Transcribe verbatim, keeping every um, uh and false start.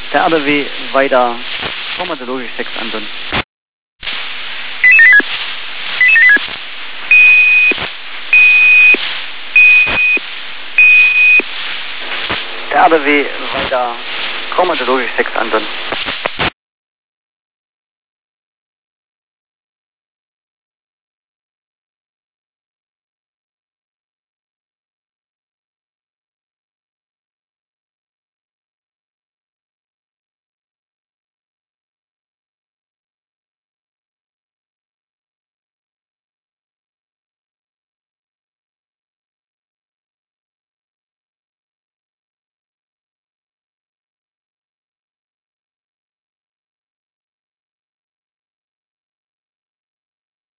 Der R D W weiter chromatologisch sechs Anton. Der R D W weiter chromatologisch sechs Anton.